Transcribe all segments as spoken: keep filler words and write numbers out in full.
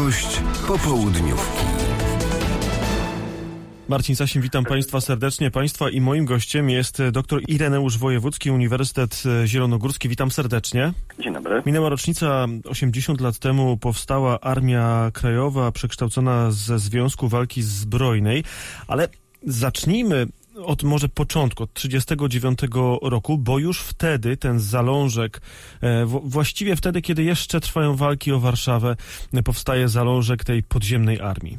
Gość popołudniówki. Marcin Sasin, witam Państwa serdecznie. Państwa i moim gościem jest dr Ireneusz Wojewódzki, Uniwersytet Zielonogórski. Witam serdecznie. Dzień dobry. Minęła rocznica, osiemdziesiąt lat temu powstała Armia Krajowa, przekształcona ze Związku Walki Zbrojnej, ale zacznijmy od może początku, od trzydziestego dziewiątego roku, bo już wtedy ten zalążek, e, właściwie wtedy, kiedy jeszcze trwają walki o Warszawę, powstaje zalążek tej podziemnej armii.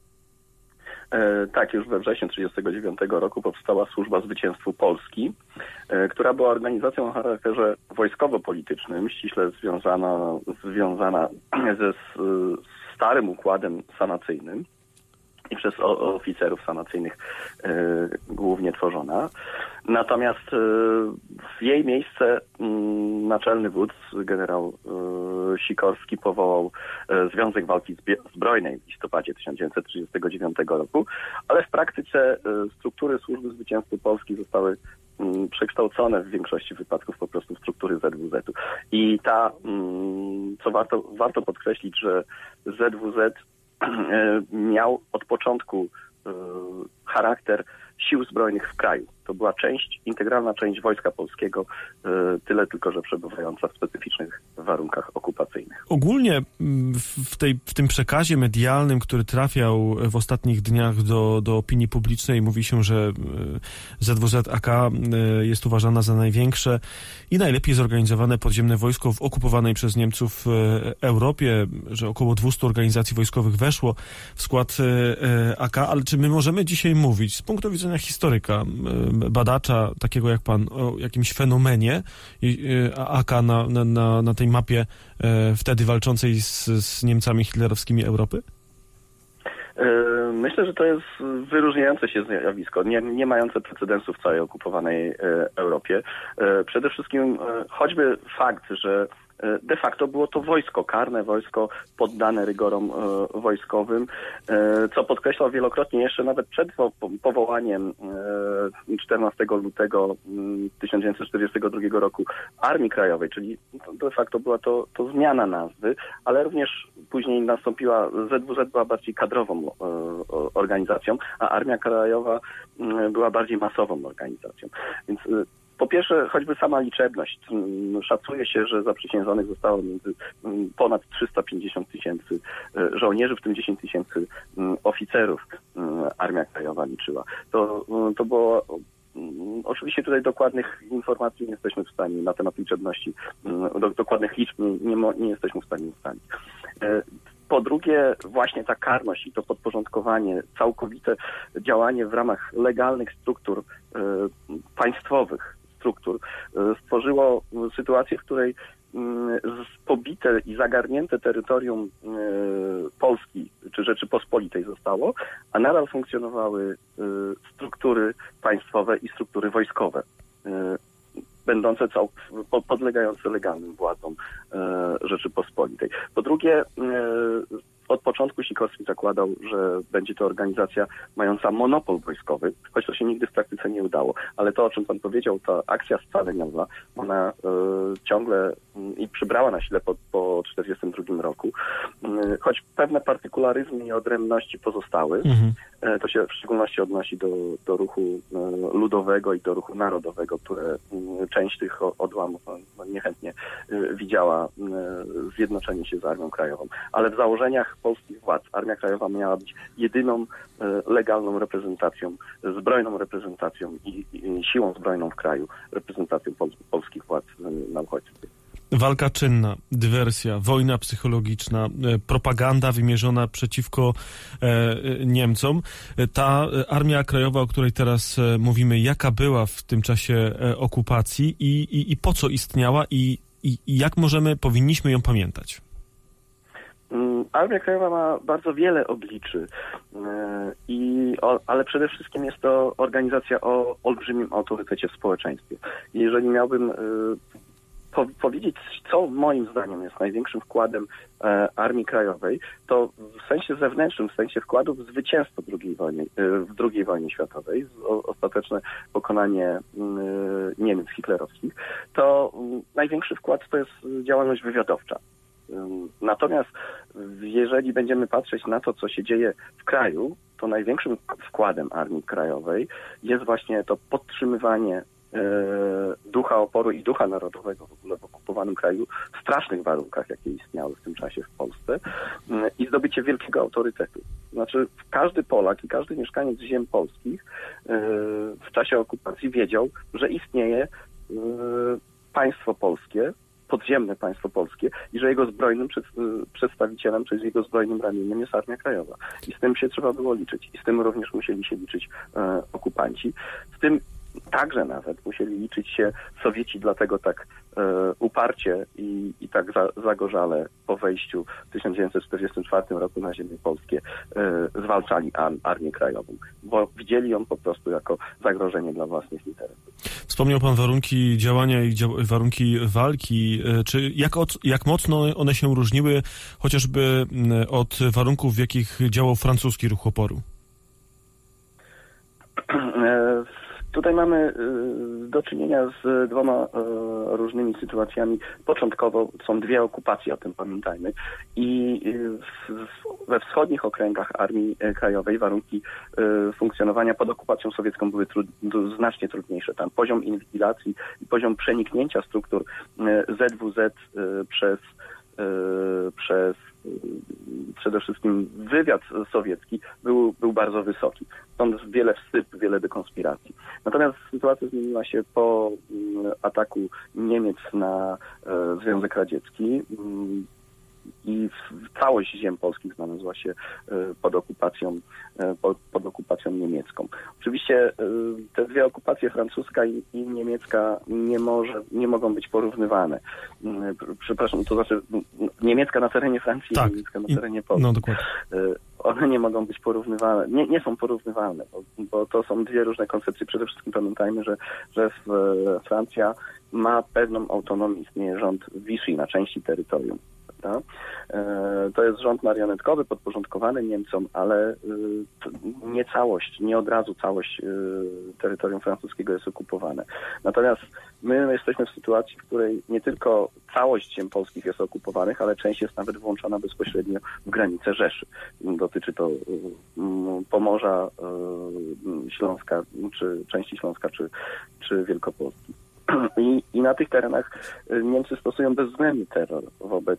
E, tak, już we wrześniu trzydziestego dziewiątego roku powstała Służba Zwycięstwu Polski, e, która była organizacją o charakterze wojskowo-politycznym, ściśle związana, związana ze s, starym układem sanacyjnym i przez o, oficerów sanacyjnych e, głównie tworzona. Natomiast e, w jej miejsce m, naczelny wódz, generał e, Sikorski, powołał e, Związek Walki Zbrojnej w listopadzie tysiąc dziewięćset trzydziestego dziewiątego roku, ale w praktyce e, struktury Służby Zwycięstwu Polski zostały m, przekształcone w większości wypadków po prostu w struktury Z W Z-u. I ta, m, co warto, warto podkreślić, że Z W Z miał od początku y, charakter sił zbrojnych w kraju. To była część, integralna część Wojska Polskiego, y, tyle tylko, że przebywająca w specyficznych warunkach okupacyjnych. Ogólnie w, tej, w tym przekazie medialnym, który trafiał w ostatnich dniach do, do opinii publicznej, mówi się, że Z W Z A K jest uważana za największe i najlepiej zorganizowane podziemne wojsko w okupowanej przez Niemców Europie, że około dwieście organizacji wojskowych weszło w skład A K, ale czy my możemy dzisiaj mówić z punktu widzenia historyka, badacza, takiego jak pan, o jakimś fenomenie A K na, na, na tej mapie e, wtedy walczącej z, z Niemcami hitlerowskimi Europy? Myślę, że to jest wyróżniające się zjawisko, nie, nie mające precedensu w całej okupowanej e, Europie. E, przede wszystkim e, choćby fakt, że de facto było to wojsko, karne wojsko poddane rygorom e, wojskowym, e, co podkreślał wielokrotnie jeszcze nawet przed po, powołaniem e, czternastego lutego tysiąc dziewięćset czterdziestego drugiego roku Armii Krajowej, czyli de facto była to, to zmiana nazwy, ale również później nastąpiła, Z W Z była bardziej kadrową e, organizacją, a Armia Krajowa e, była bardziej masową organizacją. Więc e, po pierwsze, choćby sama liczebność. Szacuje się, że zaprzysiężonych zostało między ponad trzysta pięćdziesiąt tysięcy żołnierzy, w tym dziesięć tysięcy oficerów Armia Krajowa liczyła. To, to było... Oczywiście tutaj dokładnych informacji nie jesteśmy w stanie na temat liczebności, do, dokładnych liczb nie, nie, nie jesteśmy w stanie ustalić. Po drugie, właśnie ta karność i to podporządkowanie, całkowite działanie w ramach legalnych struktur e, państwowych, struktur, stworzyło sytuację, w której pobite i zagarnięte terytorium Polski czy Rzeczypospolitej zostało, a nadal funkcjonowały struktury państwowe i struktury wojskowe, będące cał, podlegające legalnym władzom Rzeczypospolitej. Po drugie, od początku Sikorski zakładał, że będzie to organizacja mająca monopol wojskowy, choć to się nigdy w praktyce nie udało. Ale to, o czym pan powiedział, ta akcja scaleniowa, ona y, ciągle y, i przybrała na sile po, po czterdziestym drugim roku. Y, choć pewne partykularyzmy i odrębności pozostały, mhm. y, to się w szczególności odnosi do, do ruchu y, ludowego i do ruchu narodowego, które y, część tych odłamów no, niechętnie y, widziała y, zjednoczenie się z Armią Krajową. Ale w założeniach polskich władz Armia Krajowa miała być jedyną e, legalną reprezentacją, zbrojną reprezentacją i, i siłą zbrojną w kraju, reprezentacją pol, polskich władz e, na uchodźstwie. Walka czynna, dywersja, wojna psychologiczna, e, propaganda wymierzona przeciwko e, Niemcom. E, ta Armia Krajowa, o której teraz e, mówimy, jaka była w tym czasie e, okupacji i, i, i po co istniała i, i, i jak możemy, powinniśmy ją pamiętać? Armia Krajowa ma bardzo wiele obliczy, i, ale przede wszystkim jest to organizacja o olbrzymim autorytecie w społeczeństwie. Jeżeli miałbym po, powiedzieć, co moim zdaniem jest największym wkładem e, Armii Krajowej, to w sensie zewnętrznym, w sensie wkładu w zwycięstwo drugiej wojny, e, w drugiej wojnie światowej, o, ostateczne pokonanie e, Niemiec hitlerowskich, to e, największy wkład to jest działalność wywiadowcza. Natomiast jeżeli będziemy patrzeć na to, co się dzieje w kraju, to największym wkładem Armii Krajowej jest właśnie to podtrzymywanie ducha oporu i ducha narodowego w ogóle w okupowanym kraju w strasznych warunkach, jakie istniały w tym czasie w Polsce i zdobycie wielkiego autorytetu. Znaczy każdy Polak i każdy mieszkaniec ziem polskich w czasie okupacji wiedział, że istnieje państwo polskie, podziemne państwo polskie i że jego zbrojnym przed, przedstawicielem, czy jego zbrojnym ramieniem jest Armia Krajowa. I z tym się trzeba było liczyć. I z tym również musieli się liczyć e, okupanci. Z tym także nawet musieli liczyć się Sowieci, dlatego tak e, uparcie i, i tak za, zagorzale po wejściu w tysiąc dziewięćset czterdziestym czwartym roku na ziemię polskie e, zwalczali ar, Armię Krajową, bo widzieli ją po prostu jako zagrożenie dla własnych interesów. Wspomniał pan warunki działania i dzia- warunki walki. Czy jak, od, jak mocno one się różniły chociażby od warunków, w jakich działał francuski ruch oporu? Tutaj mamy do czynienia z dwoma różnymi sytuacjami. Początkowo są dwie okupacje, o tym pamiętajmy. I we wschodnich okręgach Armii Krajowej warunki funkcjonowania pod okupacją sowiecką były trud, znacznie trudniejsze. Tam poziom inwigilacji i poziom przeniknięcia struktur Z W Z przez, przez przede wszystkim wywiad sowiecki był, był bardzo wysoki. Stąd wiele wsyp, wiele dekonspiracji. Natomiast sytuacja zmieniła się po ataku Niemiec na e, Związek Radziecki i całość ziem polskich znalazła się pod okupacją, pod, pod okupacją niemiecką. Oczywiście te dwie okupacje, francuska i, i niemiecka, nie, może, nie mogą być porównywane. Przepraszam, to znaczy niemiecka na terenie Francji tak. i niemiecka na terenie Polski. No, dokładnie. One nie mogą być porównywane, nie, nie są porównywalne, bo, bo to są dwie różne koncepcje. Przede wszystkim pamiętajmy, że, że w, Francja ma pewną autonomię, istnieje rząd Vichy na części terytorium. To jest rząd marionetkowy, podporządkowany Niemcom, ale nie całość, nie od razu całość terytorium francuskiego jest okupowane. Natomiast my jesteśmy w sytuacji, w której nie tylko całość ziem polskich jest okupowanych, ale część jest nawet włączona bezpośrednio w granice Rzeszy. Dotyczy to Pomorza, Śląska, czy części Śląska, czy, czy Wielkopolski. I, I na tych terenach Niemcy stosują bezwzględny terror wobec,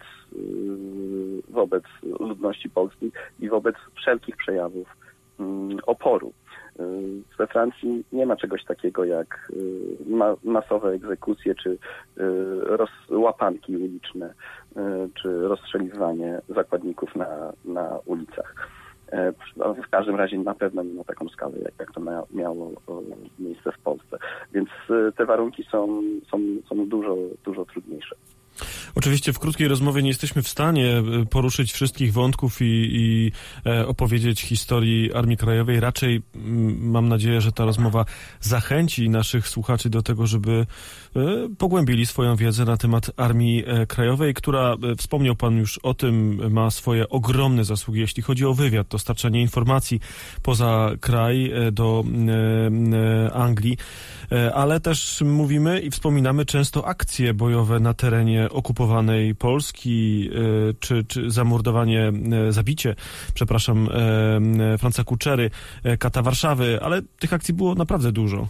wobec ludności polskiej i wobec wszelkich przejawów oporu. We Francji nie ma czegoś takiego jak ma, masowe egzekucje, czy roz, łapanki uliczne, czy rozstrzeliwanie zakładników na, na ulicach. W każdym razie na pewno nie na taką skalę, jak, jak to mia, miało miejsce w Polsce. Więc te warunki są, są, są dużo, dużo trudniejsze. Oczywiście w krótkiej rozmowie nie jesteśmy w stanie poruszyć wszystkich wątków i, i e, opowiedzieć historii Armii Krajowej. Raczej m, mam nadzieję, że ta rozmowa zachęci naszych słuchaczy do tego, żeby e, pogłębili swoją wiedzę na temat Armii e, Krajowej, która, e, wspomniał pan już o tym, ma swoje ogromne zasługi, jeśli chodzi o wywiad, dostarczanie informacji poza kraj e, do e, e, Anglii, e, ale też mówimy i wspominamy często akcje bojowe na terenie okupowanej Polski, czy, czy zamordowanie, zabicie, przepraszam, Franca Kuczery, kata Warszawy, ale tych akcji było naprawdę dużo.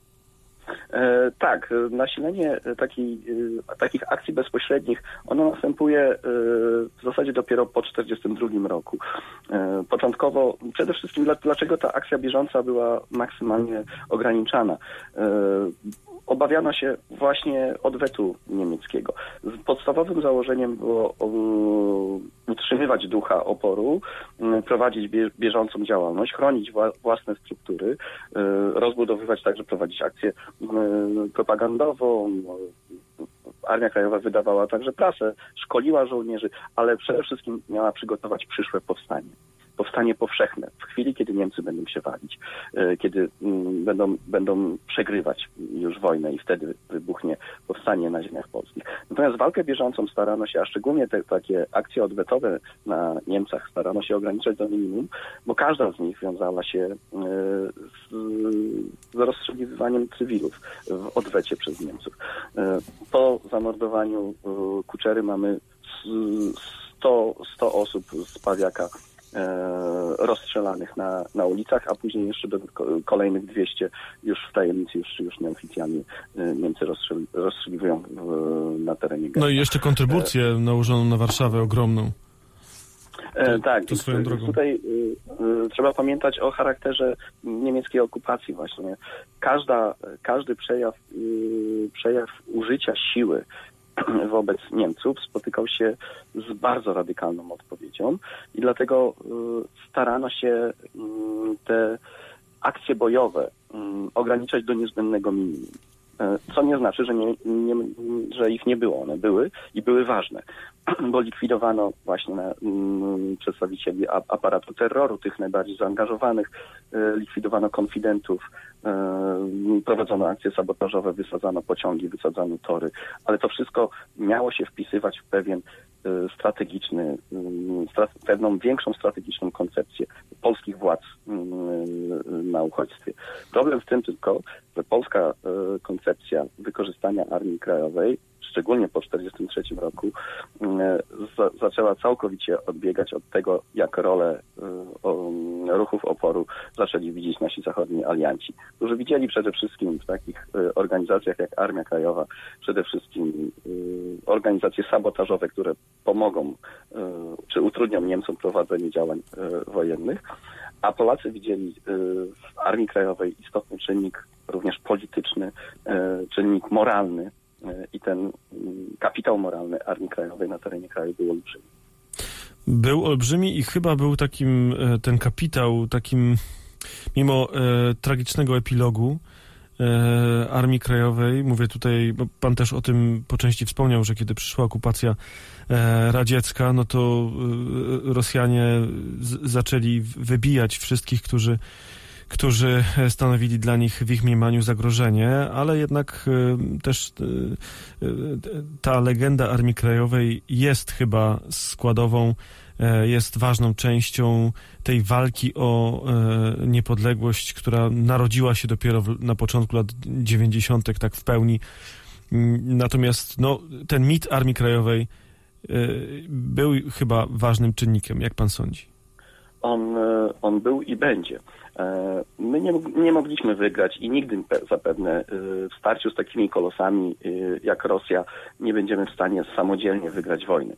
E, tak, nasilenie taki, takich akcji bezpośrednich, ono następuje w zasadzie dopiero po tysiąc dziewięćset czterdziestym drugim roku. E, początkowo, przede wszystkim dlaczego ta akcja bieżąca była maksymalnie ograniczana? E, Obawiano się właśnie odwetu niemieckiego. Podstawowym założeniem było um, utrzymywać ducha oporu, um, prowadzić bie, bieżącą działalność, chronić wła, własne struktury, um, rozbudowywać, także prowadzić akcję um, propagandową. Armia Krajowa wydawała także prasę, szkoliła żołnierzy, ale przede wszystkim miała przygotować przyszłe powstanie. Powstanie powszechne, w chwili, kiedy Niemcy będą się walić, kiedy będą, będą przegrywać już wojnę i wtedy wybuchnie powstanie na ziemiach polskich. Natomiast walkę bieżącą starano się, a szczególnie te takie akcje odwetowe na Niemcach starano się ograniczać do minimum, bo każda z nich wiązała się z, z rozstrzeliwaniem cywilów w odwecie przez Niemców. Po zamordowaniu Kuczery mamy sto sto, sto osób z Pawiaka rozstrzelanych na, na ulicach, a później jeszcze do kolejnych dwieście już w tajemnicy, już, już nieoficjalnie Niemcy rozstrzeli, rozstrzeliwują w, na terenie getta. No i jeszcze kontrybucję e... nałożoną na Warszawę ogromną. To, tak, to swoją drogą. Tutaj y, y, trzeba pamiętać o charakterze niemieckiej okupacji właśnie. Każda, każdy przejaw, y, przejaw użycia siły wobec Niemców spotykał się z bardzo radykalną odpowiedzią i dlatego y, starano się y, te akcje bojowe y, ograniczać do niezbędnego minimum. Co nie znaczy, że, nie, nie, że ich nie było. One były i były ważne, bo likwidowano właśnie na, mm, przedstawicieli a, aparatu terroru, tych najbardziej zaangażowanych, e, likwidowano konfidentów, e, prowadzono akcje sabotażowe, wysadzano pociągi, wysadzano tory, ale to wszystko miało się wpisywać w pewien e, strategiczny, e, pewną większą strategiczną koncepcję polskich władz e, na uchodźstwie. Problem w tym tylko, że polska e, koncepcja wykorzystania Armii Krajowej, szczególnie po tysiąc dziewięćset czterdziestym trzecim roku, e, za, zaczęła całkowicie odbiegać od tego, jak rolę e, o, ruchów oporu zaczęli widzieć nasi zachodni alianci, którzy widzieli przede wszystkim w takich e, organizacjach jak Armia Krajowa, przede wszystkim e, organizacje sabotażowe, które pomogą e, czy utrudnią Niemcom prowadzenie działań e, wojennych, a Polacy widzieli e, w Armii Krajowej istotny czynnik również polityczny, e, czynnik moralny e, i ten kapitał moralny Armii Krajowej na terenie kraju był olbrzymi. Był olbrzymi i chyba był takim, ten kapitał, takim, mimo e, tragicznego epilogu e, Armii Krajowej, mówię tutaj, bo pan też o tym po części wspomniał, że kiedy przyszła okupacja e, radziecka, no to e, Rosjanie z, zaczęli wybijać wszystkich, którzy którzy stanowili dla nich w ich mniemaniu zagrożenie, ale jednak y, też y, y, ta legenda Armii Krajowej jest chyba składową, y, jest ważną częścią tej walki o y, niepodległość, która narodziła się dopiero w, na początku lat dziewięćdziesiątych tak w pełni. Y, natomiast no, ten mit Armii Krajowej y, był chyba ważnym czynnikiem, jak pan sądzi? On, on był i będzie. My nie, nie mogliśmy wygrać i nigdy zapewne w starciu z takimi kolosami jak Rosja nie będziemy w stanie samodzielnie wygrać wojny.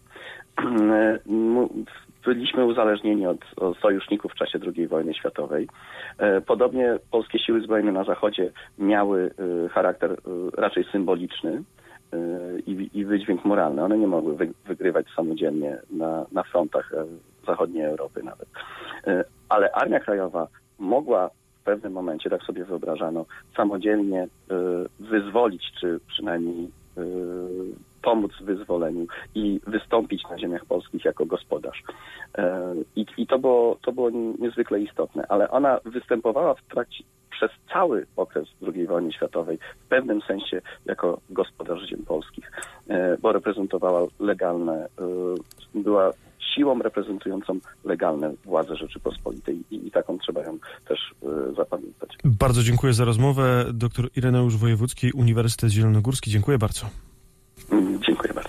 Byliśmy uzależnieni od, od sojuszników w czasie drugiej wojny światowej. Podobnie polskie siły zbrojne na Zachodzie miały charakter raczej symboliczny i, i wydźwięk moralny. One nie mogły wy, wygrywać samodzielnie na, na frontach zachodniej Europy nawet. Ale Armia Krajowa mogła w pewnym momencie, tak sobie wyobrażano, samodzielnie y, wyzwolić, czy przynajmniej y, pomóc w wyzwoleniu i wystąpić na ziemiach polskich jako gospodarz. Y, I, i to, było, to było niezwykle istotne, ale ona występowała w trakcie, przez cały okres drugiej wojny światowej w pewnym sensie jako gospodarz ziem polskich, y, bo reprezentowała legalne, y, była siłą reprezentującą legalne władze Rzeczypospolitej i, i taką trzeba ją też y, zapamiętać. Bardzo dziękuję za rozmowę. Doktor Ireneusz Wojewódzki, Uniwersytet Zielonogórski. Dziękuję bardzo. Mm, dziękuję bardzo.